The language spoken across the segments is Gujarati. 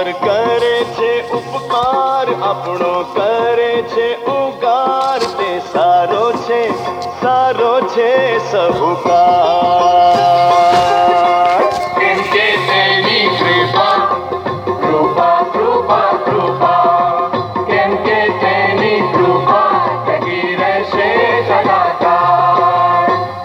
કરે છે ઉપકાર, આપણો કરે છે ઉગાર, તે સારો છે સહુકાર. કેમ કે તેની કૃપા કૃપા કૃપા કૃપા, કેમ કે તેની કૃપા ટકી રહેશે સદાકાળ.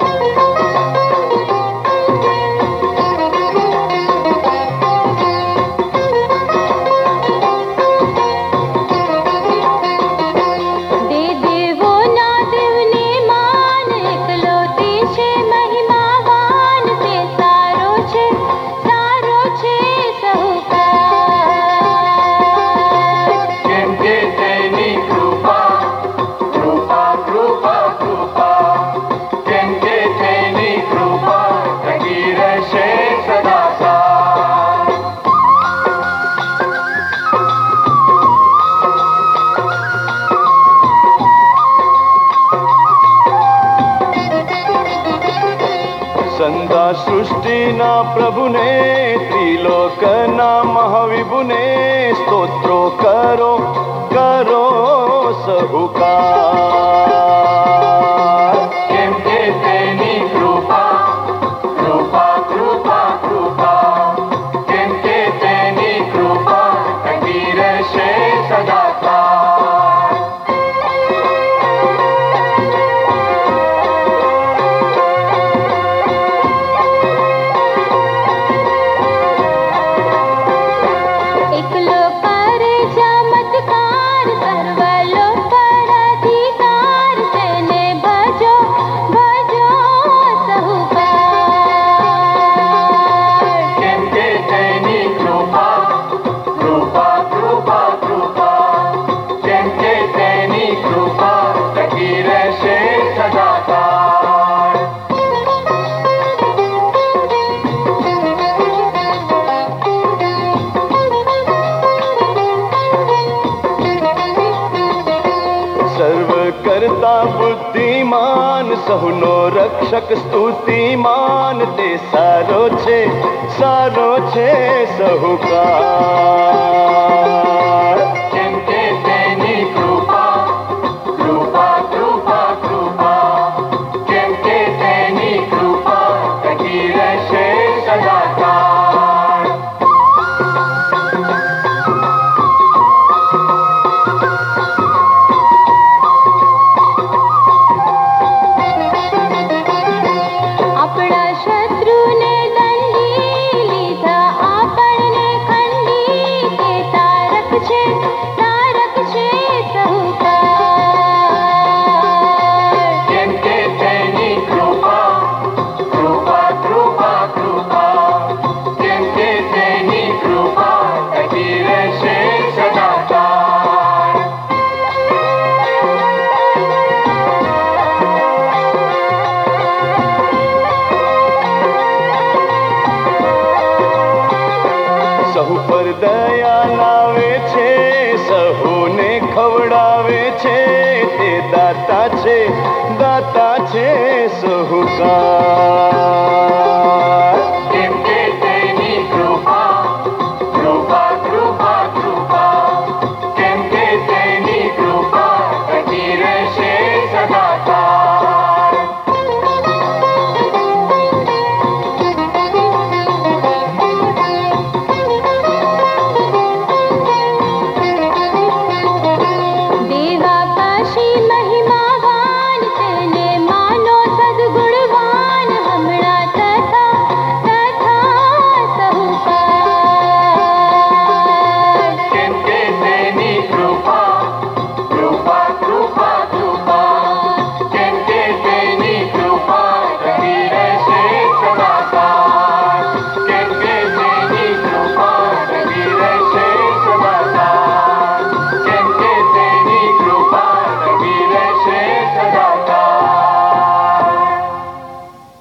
સંધા સૃષ્ટિના પ્રભુને, ત્રિલોકના મહાવિભુને સ્તોત્રો કરો કરો સહુકાર. કેમ કે તેની કૃપા કૃપા કૃપા કૃપા, કેમ કે તેની કૃપા ટકી રહેશે સદાકાળ. સર્વ કરતા બુદ્ધિમાન, સહુનો રક્ષક સ્તુતિમાન, તે સારો છે સહુકાર. કેમ કે તેની કૃપા કૃપા કૃપા કૃપા, કેમ કે તેની કૃપા ટકી રહેશે સદાકાળ. સહુ પર દયા લાવે છે, સહુને ખવડાવે છે, તે દાતા છે સહુકાર.